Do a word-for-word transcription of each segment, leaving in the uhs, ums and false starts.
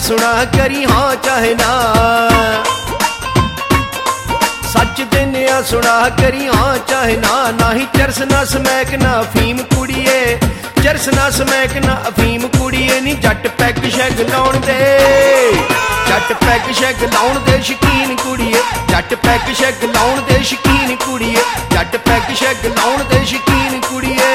सुना करी हाँ चाहे ना, सच दिनिया सुना करी हाँ चाहे ना। ना ही चरस ना समैक ना अफीम कुड़िए, चरस ना समैक ना अफीम कुड़िए नी जट पैग शैग लाउण दे, जट पैग शैग लाउण दे शकीन कुड़िए, जट पैग शैग लाउण दे शकीन कुड़िए, जट पैग शैग लाउण दे शकीन कुड़िए।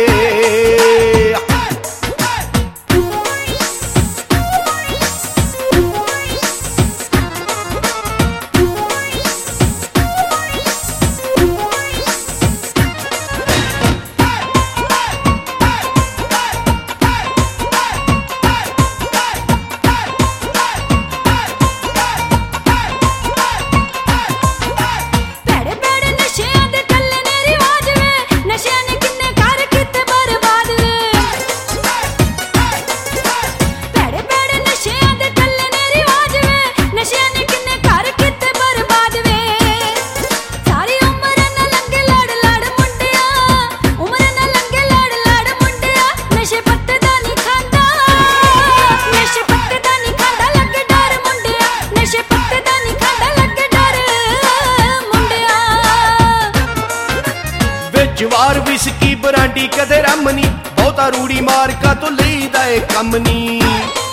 जवार विस्की बरांडी कदे रम नी, बहुता रूड़ी मारका तो लईदा ए कम नी।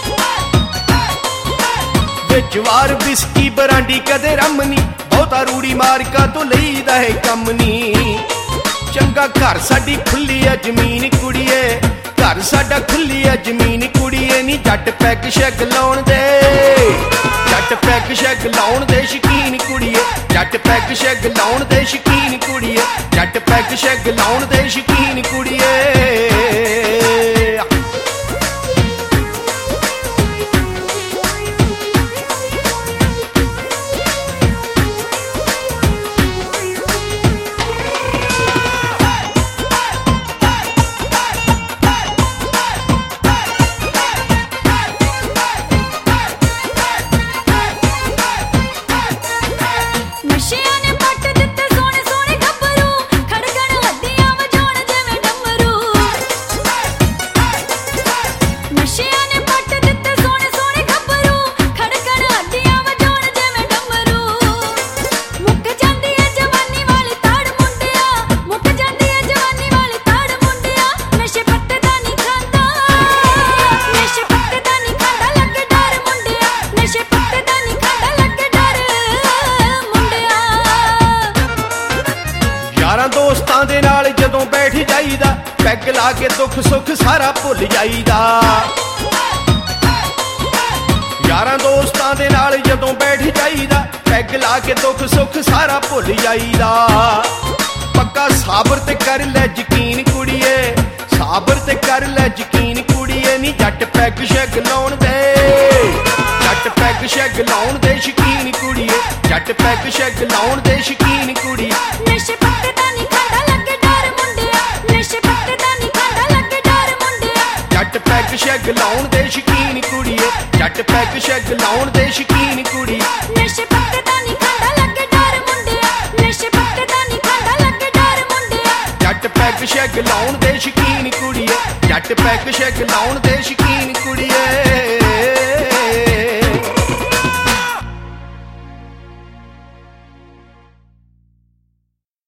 जवार विस्की बरांडी कदे रम नी, बहुता रूड़ी मारका तो लईदा ए कम नी। चंगा घर साडी खुली है जमीन कुड़िए, घर साडा खुली है जमीन कुड़िए नी जट पैग शैग लाउण दे, जट पैग शैग लाउण दे शकीन कुड़िए, जट पैग शैग लाउण दे शकीन कुड़िए, जट पैग शैग लाउण दे शकीन कुड़िए। दोस्तां दे नाल जदों बैठ जाईदा, पैग ला के दुख सुख सारा भुल जाईदा। यारां दोस्तां दे नाल जदों बैठ जाईदा, पैग ला के दुख सुख सारा भुल जाईदा। पक्का साबर ते कर लै यकीन कुड़िए, साबर ते कर लै यकीन कुड़िए नी जट पैग शैग लाउण दे, जट पैग शैग लाउण दे शकीन कुड़िए, जट पैग शैग लाउण दे शकीन कुड़िए। नशे पत्ते दा नी खांदा लगे डर मुंडिया, नशे पत्ते दा नी खांदा लगे डर मुंडिया। जट पैग शैग लाउण दे शकीन कुड़िए, जट पैग शैग लाउण दे शकीन कुड़िए। नशे पत्ते दा नी खांदा लगे डर मुंडिया, नशे पत्ते दा नी खांदा लगे डर मुंडिया। जट पैग शैग लाउण दे शकीन कुड़िए, जट पैग शैग लाउण दे शकीन